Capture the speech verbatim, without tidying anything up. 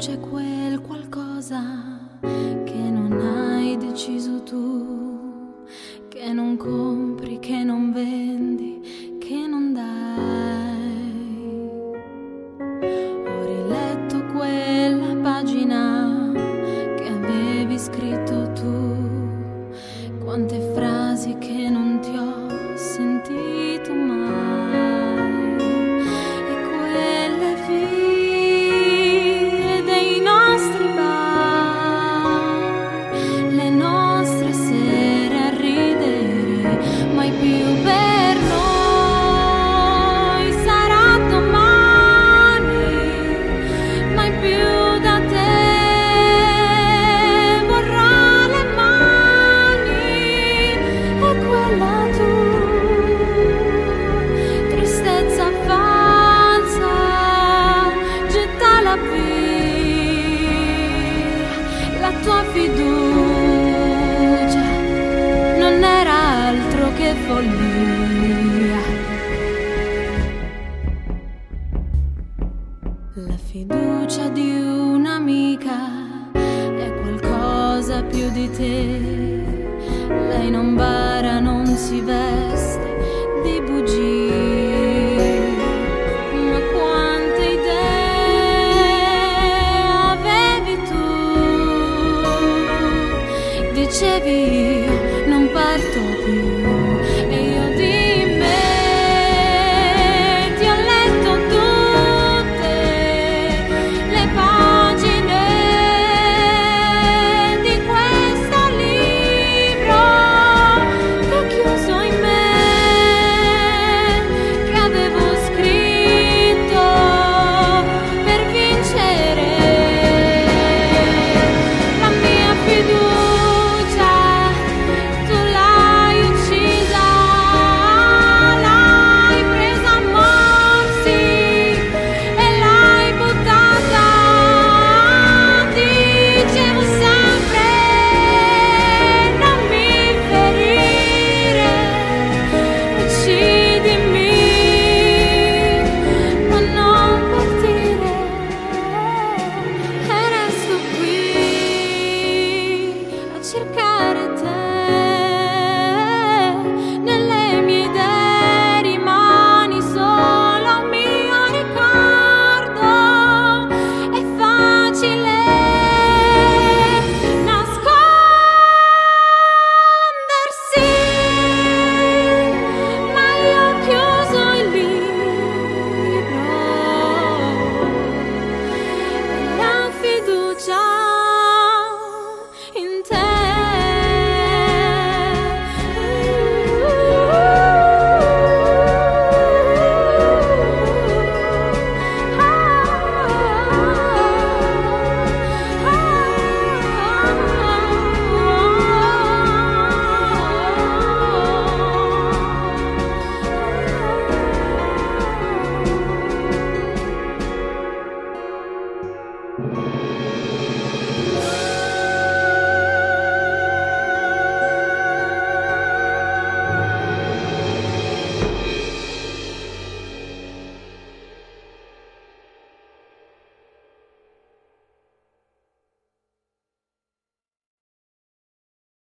c'è quel qualcosa che non hai deciso tu, che non compri, che non vendi, che non dai. Ho riletto quella pagina che avevi scritto tu, quante frasi che non ti ho sentito mai, e quelle vie dei nostri bar, le nostre sere a ridere, mai più per noi sarà domani, mai più da te vorrà le mani, e quella tu, tristezza falsa, gettala via, la tua fiducia non era altro che follia. La fiducia di un'amica è qualcosa più di te. Lei non bara, non si veste di bugie,